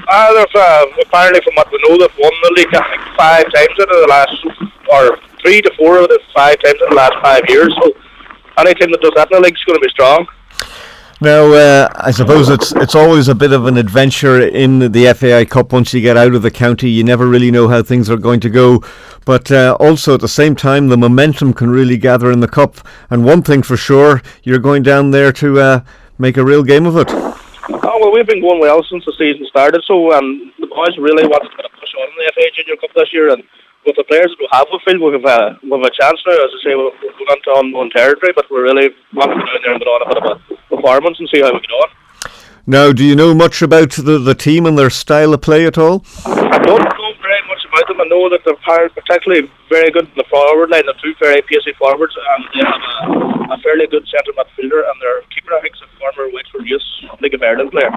There's apparently, from what we know, they've won the league, I think, 5 times out of the last, or 3 to 4 of the 5 times in the last 5 years. So any team that does that in the league is going to be strong. Now, I suppose it's always a bit of an adventure in the FAI Cup. Once you get out of the county, you never really know how things are going to go. But also at the same time, the momentum can really gather in the cup. And one thing for sure, you're going down there to make a real game of it. Oh, well, we've been going well since the season started. So the boys really wanted to push on in the FAI Junior Cup this year. And with the players that we have, we feel we have a chance now. As I say, we're going into unknown territory, but we really want to go down there and get on a bit of a performance and see how we get on. Now, do you know much about the team and their style of play at all? I don't know very much about them. I know that they're particularly very good in the forward line. They're 2 very pacey forwards, and they have a fairly good centre midfielder, and their keeper, I think, is a former Wexford Youth League of Ireland player.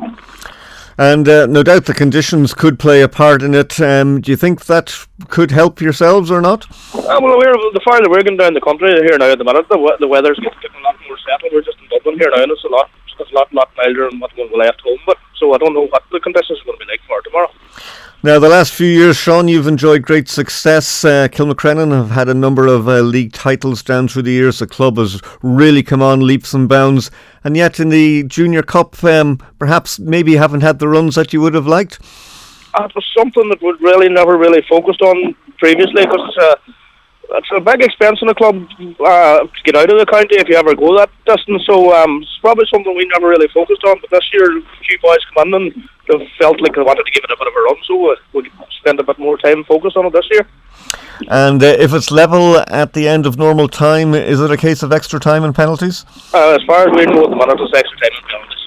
And no doubt the conditions could play a part in it. Do you think that could help yourselves or not? Well, the farther we're going down the country here now at the minute, the weather's getting a lot more settled. We're just in Dublin here now, and it's a lot milder than what we left home. But so I don't know what the conditions are going to be like for tomorrow. Now, the last few years, Sean, you've enjoyed great success. Kilmacrennan have had a number of league titles down through the years. The club has really come on leaps and bounds. And yet in the Junior Cup, perhaps maybe you haven't had the runs that you would have liked? It was something that we'd never really focused on previously, because it's a big expense in the club to get out of the county if you ever go that distance. So it's probably something we never really focused on. But this year, a few boys come in and they felt like they wanted to give it a bit of a run, so we spend a bit more time focused on it this year. And if it's level at the end of normal time, is it a case of extra time and penalties? As far as we know at the minute, it's extra time and penalties.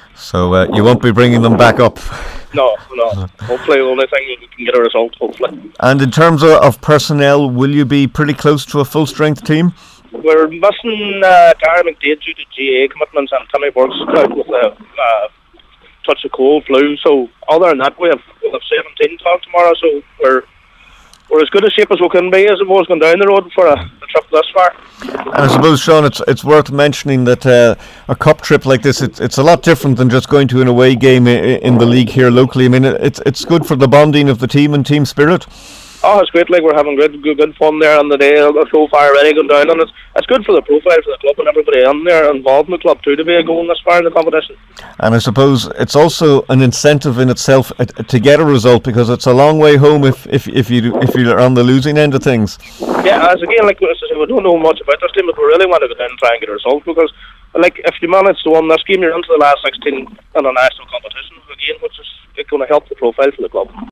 So you won't be bringing them back up? No. Hopefully the only thing we can get a result, hopefully. And in terms of personnel, will you be pretty close to a full-strength team? We're missing Gary McDade due to GA commitments, and Timmy Burke's out with a touch of cold flu. So other than that, we have 17 tomorrow, so we're as good a shape as we can be, as opposed to going down the road for a trip this far. And I suppose, Sean, it's worth mentioning that a cup trip like this, it's a lot different than just going to an away game in the league here locally. I mean, it's good for the bonding of the team and team spirit. Oh, it's great. Like, we're having good fun there on the day so far already going down, and it's good for the profile for the club and everybody in there involved in the club too to be going this far in the competition. And I suppose it's also an incentive in itself to get a result, because it's a long way home if you're on the losing end of things. Yeah, as again, like I said, we don't know much about this team, but we really want to go down and try and get a result, because like if you manage to win this game, you're into the last 16 in a national competition again, which is going to help the profile for the club.